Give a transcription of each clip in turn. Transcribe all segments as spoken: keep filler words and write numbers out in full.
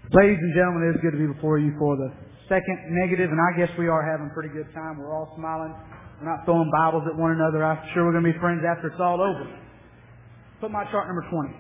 Ladies and gentlemen, it is good to be before you for the second negative, and I guess we are having a pretty good time. We're all smiling. We're not throwing Bibles at one another. I'm sure we're going to be friends after it's all over. Put my chart number twenty.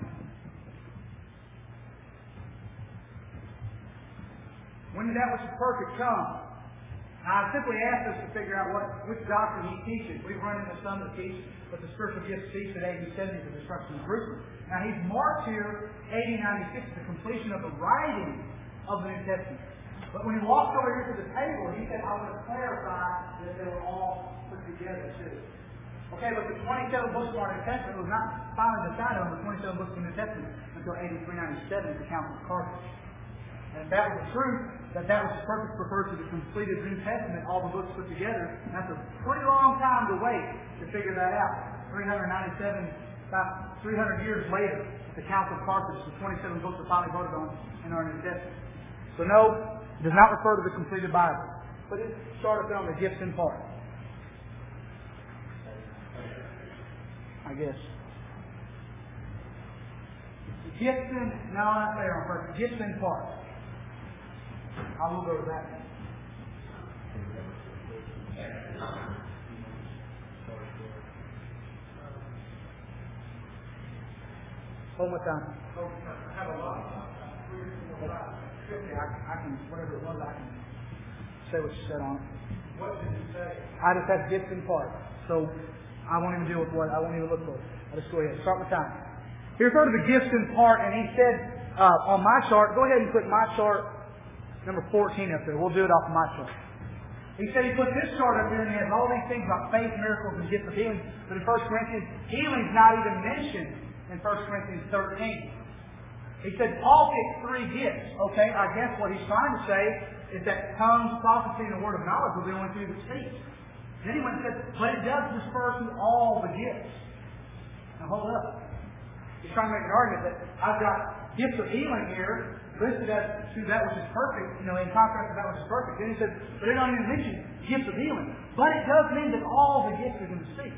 When did that which is perfect come? Now, I simply asked us to figure out what which doctrine he teaches. We've run into some that teach what the spiritual gifts teach at A D seventy, the destruction of Jerusalem. Now, he's marked here A D ninety-six, the completion of the writing of the New Testament. But when he walked over here to the table, he said, I want to clarify that they were all put together too. Okay, but the twenty-seven books of our New Testament was not finally decided on the twenty-seven books of the New Testament until A D three ninety-seven at the Council of Carthage. And if that was the truth, that that was the purpose referred to the completed New Testament, all the books put together, that's a pretty long time to wait to figure that out. three ninety-seven, about three hundred years later, at the Council of Carthage, the twenty-seven books are finally voted on in our New Testament. So no, it does not refer to the completed Bible, but it started on the gifts in part. I guess. The gifts in, no, not there on purpose. Gifts in part. I will go to that. Hold my time. I have a lot. Okay, I, I can, whatever it was, I can say what you said on it. What did you say? I just have gifts in part. So I won't even deal with what, I won't even look for it. I'll just go ahead. Start my time. He referred to the gifts in part, and he said uh, on my chart, go ahead and put my chart number fourteen up there. We'll do it off of my chart. He said he put this chart up there and he has all these things about faith, miracles, and gifts of healing. But in First Corinthians, healing's not even mentioned in First Corinthians thirteen. He said Paul picked three gifts. Okay, I guess what he's trying to say is that tongues, prophecy, and the word of knowledge were the only two that speak. Then he went and said, but it does refer to all the gifts. Now hold up. He's trying to make an argument that I've got gifts of healing here listed as to that which is perfect, you know, in contrast to that which is perfect. Then he said, but they don't even mention gifts of healing. But it does mean that all the gifts are going to speak.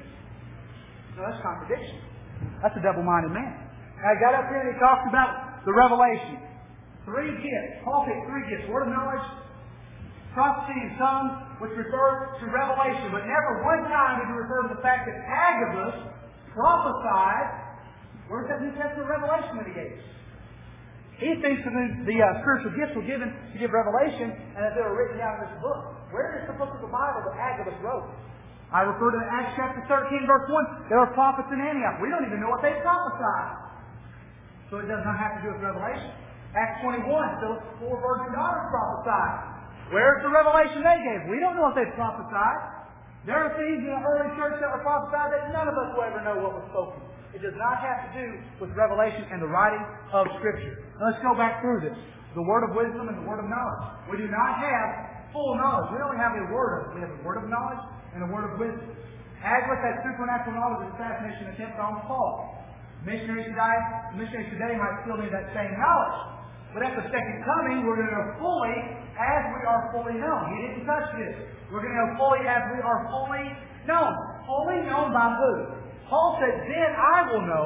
So that's contradiction. That's a double-minded man. Now he got up here and he talked about the revelation. Three gifts. Paul picked three gifts. Word of knowledge, prophecy, and tongues, which refer to revelation. But never one time did he refer to the fact that Agabus prophesied. Where's that New Testament revelation that he gave? He thinks that the, the uh, spiritual gifts were given to give revelation and that they were written down in this book. Where is the book of the Bible that Agabus wrote? I refer to Acts chapter thirteen, verse one. There were prophets in Antioch. We don't even know what they prophesied. So it does not have to do with revelation. Acts twenty-one, Philip's four virgin daughters prophesied. Where's the revelation they gave? We don't know what they prophesied. There are things in the early church that were prophesied that none of us will ever know what was spoken. It does not have to do with revelation and the writing of Scripture. Now let's go back through this. The word of wisdom and the word of knowledge. We do not have full knowledge. We only have a word of it. We have a word of knowledge and a word of wisdom. Agabus had supernatural knowledge of assassination attempt on Paul. Missionaries today, missionaries today might still need that same knowledge. But at the second coming, we're going to know fully as we are fully known. He didn't touch this. We're going to know fully as we are fully known. Fully known by who? Paul said, then I will know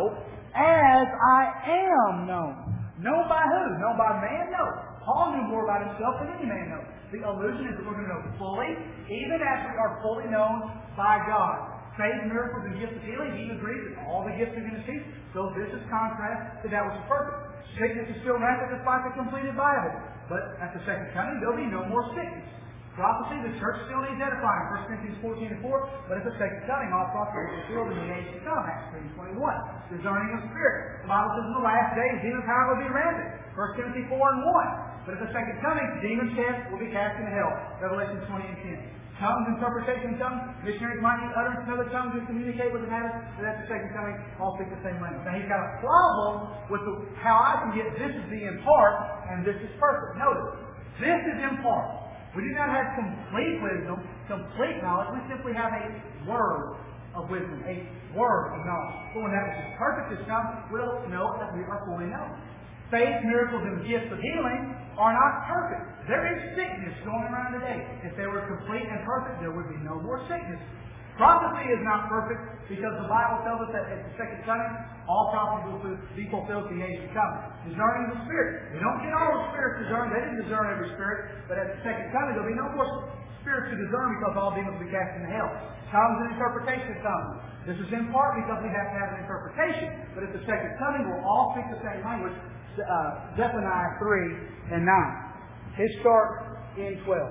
as I am known. Known by who? Known by man? No. Paul knew more about himself than any man knows. The illusion is that we're going to know fully, even as we are fully known by God. Faith, miracles, and gifts of healing, he agrees that all the gifts are going to cease. So this is contrast to that which is perfect. Sickness is still rampant despite the completed Bible. But at the second coming, there'll be no more sickness. Prophecy, the church still needs edifying. First Corinthians fourteen and four. But at the second coming, all prophecy is fulfilled in the age to come. Acts three twenty-one. Discerning of spirit. The Bible says in the last days, demon power will be rampant. First Timothy four and one. But at the second coming, demons cast will be cast into hell. Revelation twenty and ten. Tongues, interpretation of tongues. Missionaries might need utterance in other tongues to communicate with another. But at the second coming, all speak the same language. Now he's got a problem with the, how I can get this is the in part and this is perfect. Notice, this is in part. We do not have complete wisdom, complete knowledge. We simply have a word of wisdom, a word of knowledge. But when that which is perfect is come, we'll know that we are fully known. Faith, miracles, and gifts of healing are not perfect. There is sickness going around today. If they were complete and perfect, there would be no more sickness. Prophecy is not perfect because the Bible tells us that at the second coming, all prophecy will be fulfilled to the age to come. Discerning the Spirit. We don't get all the spirits discerned. They didn't discern every spirit. But at the second coming, there'll be no more spirits to discern because all demons will be cast into hell. Tongues and interpretation comes. This is in part because we have to have an interpretation. But at the second coming, we'll all speak the same language. Uh, Zephaniah three and nine. His start in twelve.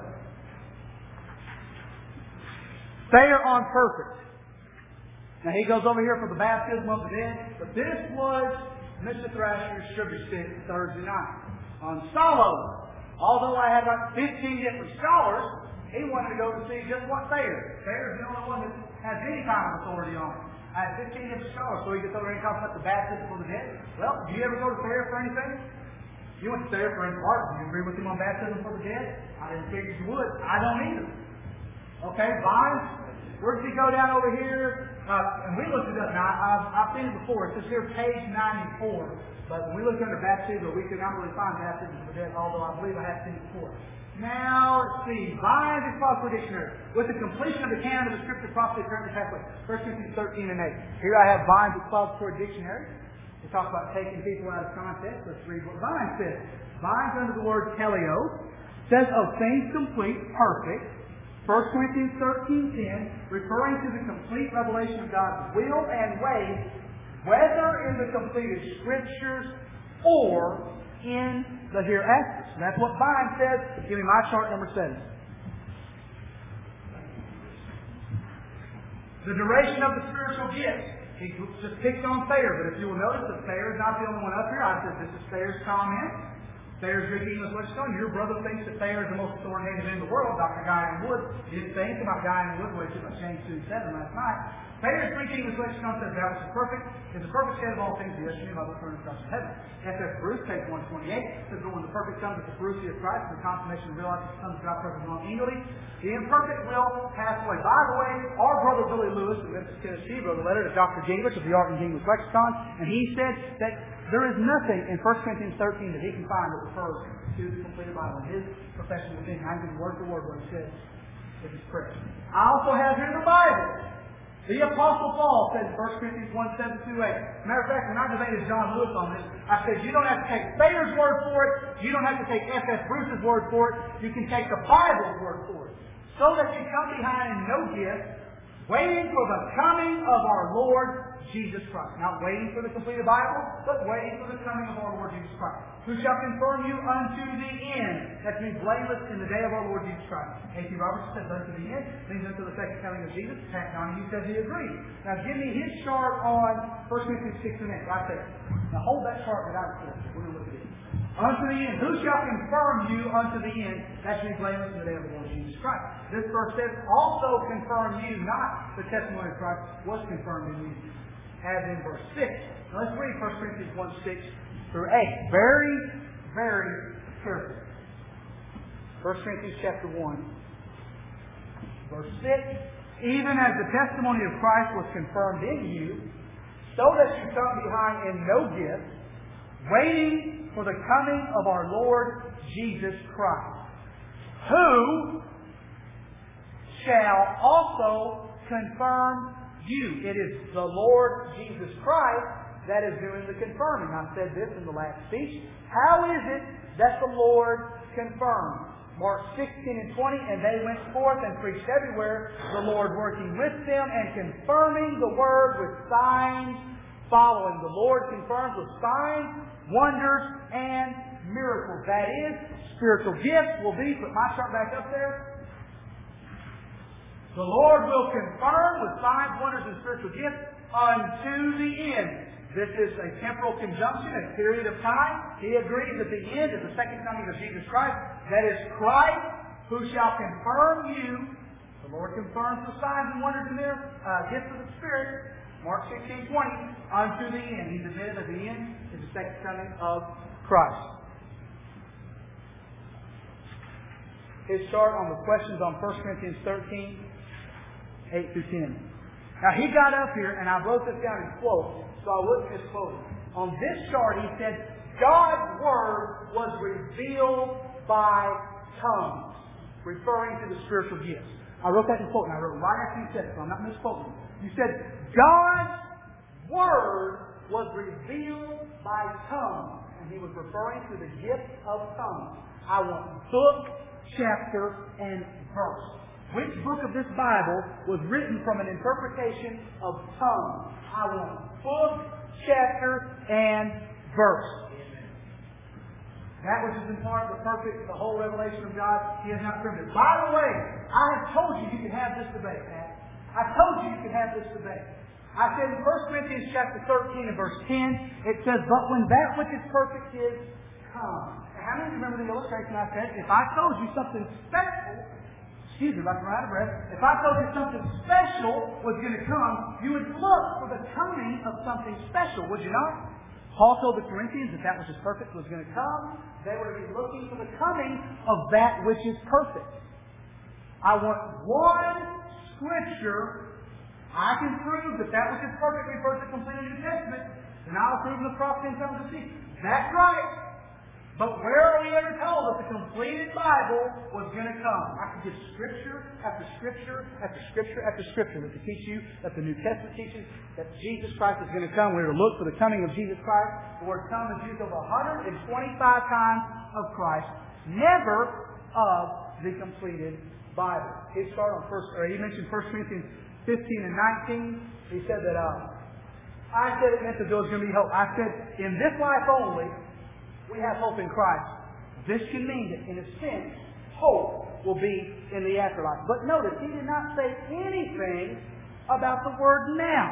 They are on purpose. Now he goes over here for the baptism of the dead, but this was Mister Thrasher's sugar stick Thursday night. On Solo, although I had about fifteen different scholars, he wanted to go to see just what Thayer. Thayer's the only one that has any kind of authority on it. I had fifteen different scholars, so he gets over here and talks about the baptism of the dead. Well, do you ever go to Thayer for anything? You went to Thayer for any part. Do you agree with him on baptism for the dead? I didn't figure you would. I don't either. Okay, Vines? Where did he go down over here? Uh, and we looked it up. Now, I've, I've seen it before. It says here page ninety-four. But when we looked under baptism, we could not really find baptism for the dead, although I believe I have seen it before. Now, let's see. Vines Expositor Dictionary. With the completion of the canon of the Scripture prophecy currently passed away. First Corinthians thirteen and eight. Here I have Vines Expositor Dictionary. We talk about taking people out of context. Let's read what Vines says. Vines under the word teleos says of things complete, perfect. First Corinthians thirteen ten, referring to the complete revelation of God's will and ways, whether in the completed Scriptures or in the hereafter. So that's what Vine says. Give me my chart number seven. The duration of the spiritual gifts. He just picked on Thayer, but if you will notice that Thayer is not the only one up here. I said this is Thayer's comment. Thayer's Greek English lexicon. Your brother thinks that Thayer is the most authoritative in the world. Doctor Guy Wood did think about Guy and Wood, which is what James two seven last night. Thayer's Greek English lexicon says that was perfect. Is the perfect state of all things, the estimate of the throne across the heaven. F F Bruce, page one twenty-eight, says that when the perfect comes at the parousia of Christ, the consummation of realizing the sons of God perfect along eagerly, the imperfect will pass away. By the way, our brother Billy Lewis of Memphis, Tennessee, wrote a letter to Doctor Gingrich of the Art and English lexicon, and he said that there is nothing in First Corinthians thirteen that he can find that refers to the completed Bible. In his professional opinion, I can word for word what he says. This is correct. I also have here the Bible. The Apostle Paul said in First Corinthians one, seven through eight. Matter of fact, when I debated John Lewis on this, I said, you don't have to take Thayer's word for it. You don't have to take F F Bruce's word for it. You can take the Bible's word for it. So that you come behind in no gift, waiting for the coming of our Lord Jesus Christ. Not waiting for the completed Bible, but waiting for the coming of our Lord Jesus Christ. Who shall confirm you unto the end, that you be blameless in the day of our Lord Jesus Christ. A T Robertson says unto the end, means unto the second coming of Jesus. Pat Donahue says he agrees. Now give me his chart on First Corinthians six and eight, right there. Now hold that chart without a question. We're going to look at it. Unto the end. Who shall confirm you unto the end, that you be blameless in the day of the Lord Jesus Christ. This verse says, also confirm you, not the testimony of Christ was confirmed in you. As in verse six. Now let's read First Corinthians one, six through eight. Very, very careful. First Corinthians chapter one, verse six. Even as the testimony of Christ was confirmed in you, so that you come behind in no gift, waiting for the coming of our Lord Jesus Christ, who shall also confirm you. It is the Lord Jesus Christ that is doing the confirming. I said this in the last speech. How is it that the Lord confirms? Mark sixteen and twenty, and they went forth and preached everywhere, the Lord working with them and confirming the word with signs following. The Lord confirms with signs, wonders, and miracles. That is, spiritual gifts will be, put my chart back up there, the Lord will confirm with signs, wonders, and spiritual gifts unto the end. This is a temporal conjunction, a period of time. He agrees that the end is the second coming of Jesus Christ. That is Christ, who shall confirm you. The Lord confirms the signs and wonders and their uh, gifts of the Spirit. Mark sixteen, twenty, unto the end. He's admitted that the end is the second coming of Christ. His chart on the questions on First Corinthians thirteen, eight through ten. Now he got up here, and I wrote this down in quotes, so I wouldn't misquote it. On this chart he said, God's Word was revealed by tongues, referring to the spiritual gifts. I wrote that in quote, and I wrote right after you said it, so I'm not misquoting. You said, God's Word was revealed by tongues. And he was referring to the gift of tongues. I want book, chapter, and verse. Which book of this Bible was written from an interpretation of tongues? I want book, chapter, and verse. That which is in part but perfect, the whole revelation of God, He has not proved it. By the way, I have told you you can have this debate, Pat. I told you you can have this debate. I said in First Corinthians chapter thirteen and verse ten, it says, but when that which is perfect is come. Now, how many remember the illustration I said? If I told you something special, excuse me, if I can run out of breath, if I told you something special was going to come, you would look for the coming of something special, would you not? Paul told the Corinthians that that which is perfect was going to come. They were to be looking for the coming of that which is perfect. I want one Scripture. I can prove that that which is perfect refers to completed New Testament, and I'll prove in the prophecy and tongues of sea. That's right. But where are we ever told that the completed Bible was going to come? I could give Scripture after Scripture after Scripture after Scripture that to teach you that the New Testament teaches that Jesus Christ is going to come. We're to look for the coming of Jesus Christ. The word come is used over one hundred twenty-five times of Christ, never of the completed Bible. He started on first, or he mentioned First Corinthians fifteen and nineteen. He said that uh, I said it meant that there was going to be hope. I said in this life only, we have hope in Christ. This can mean that, in a sense, hope will be in the afterlife. But notice, he did not say anything about the word now.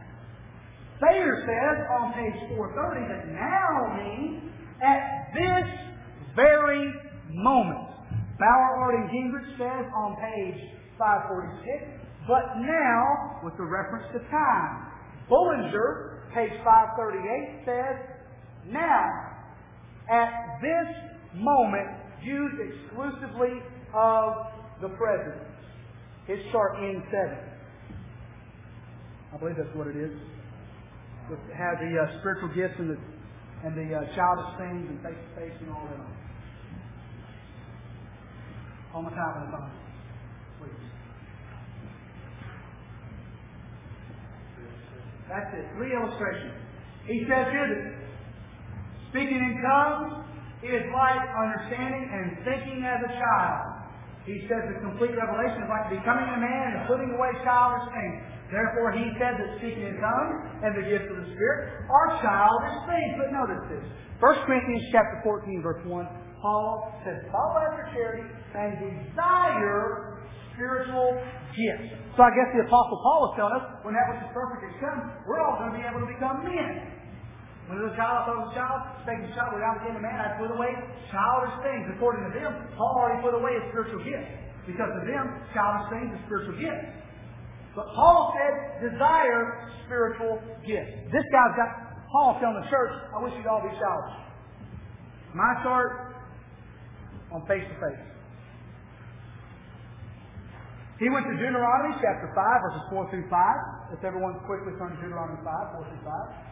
Thayer says on page four thirty that now means at this very moment. Bauer, Art, and Gingrich says on page five forty-six, but now, with the reference to time. Bullinger, page five thirty-eight, says now. At this moment, used exclusively of the present. His chart ends seven. I believe that's what it is. It has the uh, spiritual gifts and the and the uh, childish things and face to face and all that. All my time on the phone, please. That's it. Three illustrations. He says here that speaking in tongues is like understanding and thinking as a child. He says the complete revelation is like becoming a man and putting away childish things. Therefore, he said that speaking in tongues and the gifts of the Spirit are childish things. But notice this. First Corinthians chapter fourteen, verse one, Paul says, follow after charity and desire spiritual gifts. So I guess the Apostle Paul is telling us when that which is perfect is come, we're all going to be able to become men. When there was a child, I thought it was a child. Speaking of a child, when I became a man, I put away childish things. According to them, Paul already put away his spiritual gifts. Because of them, childish things are spiritual gifts. But Paul said, desire spiritual gifts. This guy's got Paul telling the church, I wish you'd all be childish. My chart on face to face. He went to Deuteronomy chapter five, verses four through five. Let's everyone quickly turn to Deuteronomy five, four through five.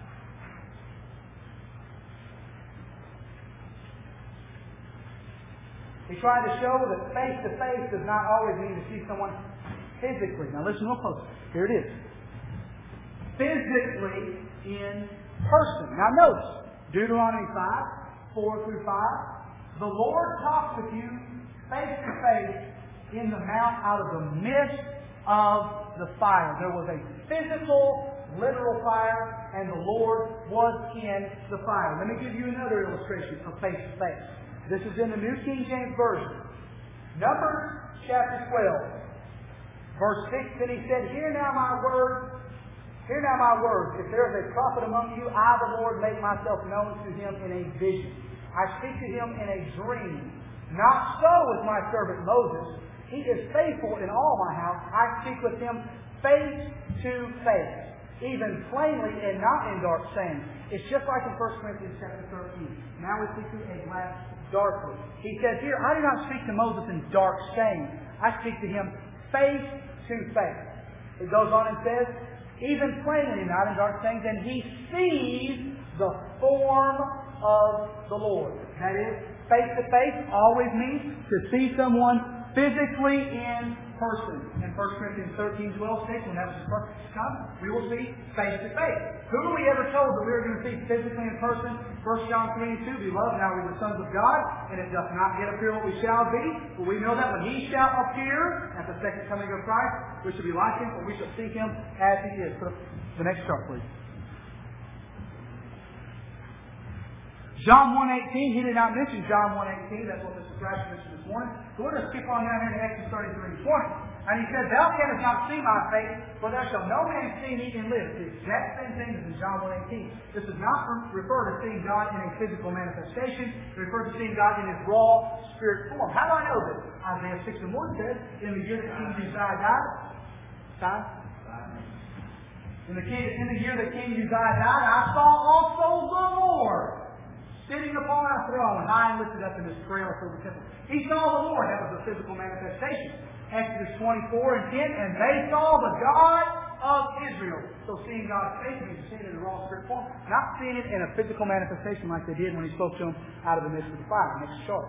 He tried to show that face-to-face does not always mean to see someone physically. Now listen real close. Here it is. Physically in person. Now notice, Deuteronomy five, four through five. The Lord talks with you face-to-face in the mount out of the midst of the fire. There was a physical, literal fire, and the Lord was in the fire. Let me give you another illustration of face-to-face. This is in the New King James Version. Numbers chapter twelve, verse six. Then he said, Hear now my word, hear now my words. If there is a prophet among you, I, the Lord, make myself known to him in a vision. I speak to him in a dream. Not so with my servant Moses. He is faithful in all my house. I speak with him face to face, even plainly and not in dark sayings. It's just like in First Corinthians chapter thirteen. Now we see through a glass darkly. He says here, I do not speak to Moses in dark sayings. I speak to him face to face. It goes on and says, even plainly, not in dark sayings, and he sees the form of the Lord. That is, face to face always means to see someone physically in person. In First Corinthians thirteen twelve states, when that was perfect to come, we will see face to face. Who are we ever told that we are going to see physically in person? First John three and two, Beloved, now we are the sons of God, and it doth not yet appear what we shall be. But we know that when He shall appear at the second coming of Christ, we shall be like Him, for we shall see Him as He is. Put up the next chart, please. John one eighteen, he did not mention John one eighteen. That's what Mister Thrasher mentioned this morning. So we're going to skip on down here to Exodus thirty-three and twenty. And he said, Thou canst not see my face, for there shall no man see me and live. It's the exact same thing as in John one eighteen. This does not refer to seeing God in a physical manifestation. It refers to seeing God in His raw spirit form. How do I know this? Isaiah six and one says, In the year that King Uzziah died, time? In the, king, in the year that King Uzziah died, I saw also the Lord sitting upon a throne, high and lifted up in His trail through the temple. He saw the Lord. That was a physical manifestation. Exodus twenty-four and ten, and they saw the God of Israel. So seeing God's face means seeing it in the raw spirit form, not seeing it in a physical manifestation like they did when He spoke to them out of the midst of the fire. Next chart.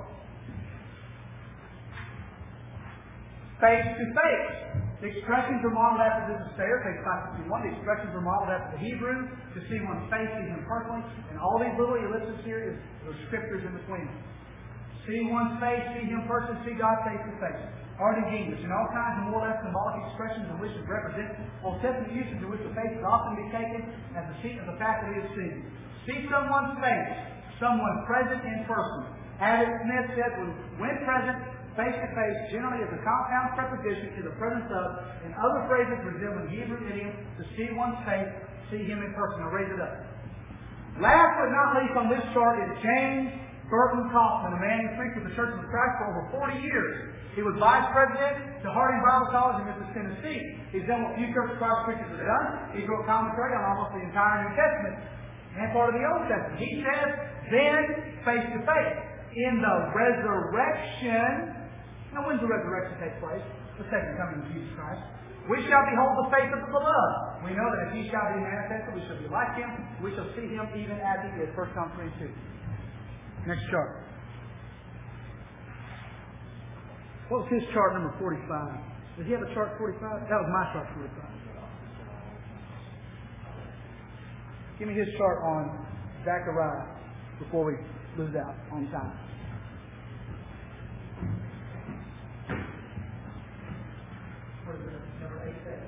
Face to face. The expressions are modeled after this is fair, page five fifty-one. The expressions are modeled after the Hebrew, to see one's face, see Him personally. And all these little ellipses here is the scriptures in between them. See one's face, see Him personally, see God face to face. Art and English, and all kinds of more or less symbolic expressions in which it represents Old Testament uses in which the face is often be taken as the seat of the fact that He is seen. See someone's face, someone present in person. Adam Smith said, when present, face to face generally is a compound preposition to the presence of, and other phrases resembling Hebrew idiom to see one's face, see Him in person. I'll raise it up. Last but not least on this chart is James Burton Kaufman, a man who preached with the Church of Christ for over forty years. He was vice president to Harding Bible College in Memphis, Tennessee. He's done what few Church of Christ preachers have done. He wrote commentary on almost the entire New Testament and part of the Old Testament. He says, then face to face in the resurrection. Now, when does the resurrection take place? The second coming of Jesus Christ. We shall behold the face of the beloved. We know that if He shall be manifested, we shall be like Him. We shall see Him even as He is. First John three two. Next chart. What was his chart number forty-five? Does he have a chart forty-five? That was my chart forty-five. Give me his chart on Zechariah before we lose out on time. What is it? Number eight there.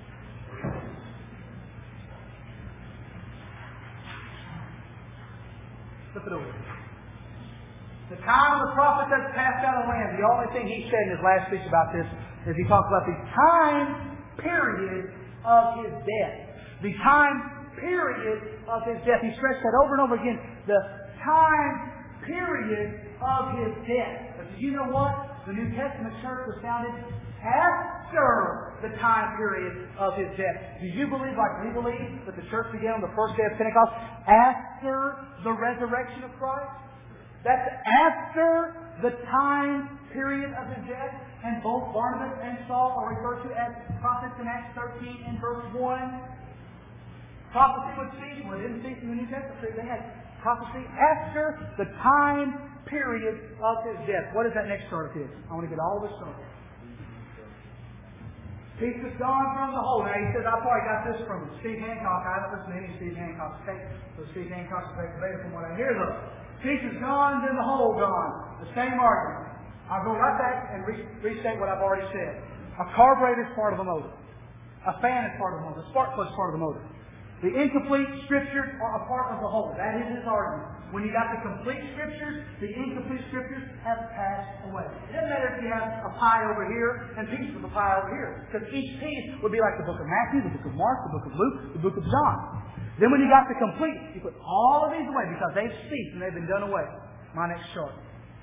Flip it over. The time of the prophet that's passed out of the land. The only thing he said in his last speech about this is he talked about the time period of His death. The time period of His death. He stressed that over and over again. The time period of His death. But did you know what? The New Testament church was founded after the time period of His death. Do you believe, like we believe, that the church began on the first day of Pentecost after the resurrection of Christ? That's after the time period of His death. And both Barnabas and Saul are referred to as prophets in Acts thirteen and verse one. Prophecy would cease. Well, it didn't cease in the New Testament. They had prophecy after the time period of His death. What is that next chart of His? I want to get all this started. Peace is gone from the whole. Now he says, I probably got this from Steve Hancock. I haven't listened to any Steve Hancock's tape. So Steve Hancock's tape later from what I hear though. Peace is gone, then the whole gone. The same argument. I'll go right back and re- restate what I've already said. A carburetor is part of a motor. A fan is part of a motor. A spark plug is part of the motor. The incomplete scriptures are a part of the whole. That is his argument. When you got the complete scriptures, the incomplete scriptures have passed away. It doesn't matter if you have a pie over here and pieces of a pie over here. Because each piece would be like the book of Matthew, the book of Mark, the book of Luke, the book of John. Then when you got the complete, you put all of these away because they've ceased and they've been done away. My next chart.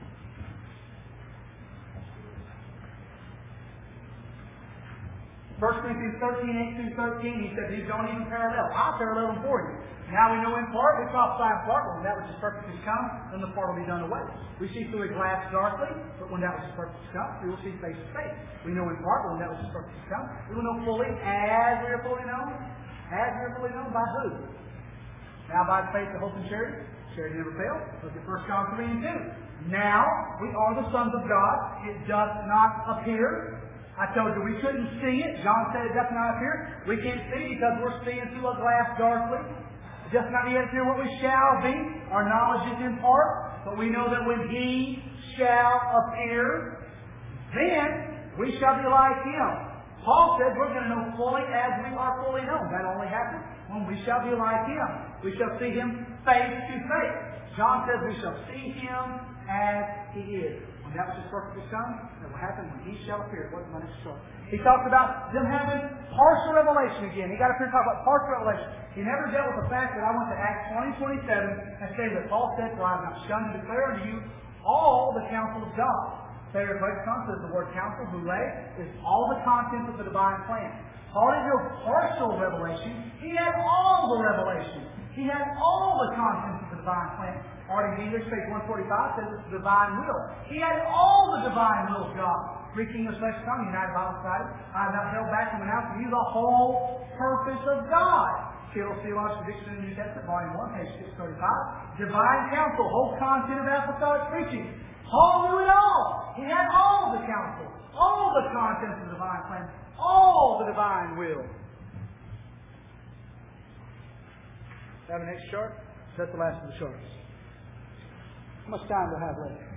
First Corinthians thirteen, eight through thirteen, he said these don't even parallel. I'll parallel them for you. Now we know in part, we prophesy in part, but when that which is perfect has come, then the part will be done away. We see through a glass darkly, but when that which is perfect has come, we will see face to face. We know in part, but when that which is perfect has come, we will know fully as we are fully known. As we are fully known by who? Now by faith, the hope, and charity. Charity never fails. Look at First John three and two. Now we are the sons of God. It does not appear I told you we couldn't see it. John said it does not appear. We can't see because we're seeing through a glass darkly. It does not yet appear what we shall be. Our knowledge is in part. But we know that when He shall appear, then we shall be like Him. Paul said we're going to know fully as we are fully known. That only happens when we shall be like Him. We shall see Him face to face. John says we shall see Him as He is. And that was His perfect Son. That will happen when He shall appear. What's my next story? He talked about them having partial revelation again. He got up here to talk about partial revelation. He never dealt with the fact that I went to Acts twenty twenty-seven and say that Paul said, "For I am not shunned to declare unto you all the counsel of God." Favorite Lexicon says the word counsel, boule, is all the contents of the divine plan. Paul didn't know partial revelation. He had all the revelation. He had all the contents of the divine plan. Already in English, page one forty-five says it's the divine will. He had all the divine will of God. Greek English Lexicon, United Bible Society. I have not held back from announcing to you the whole purpose of God. Kittle Theological Dictionary of the New Testament, volume one, page six thirty-five. Divine counsel, whole content of apostolic preaching. Paul knew it all. He had all the counsel, all the contents of the divine plan, all the divine will. Have a next chart? That's the last of the charts. How much time do I have left?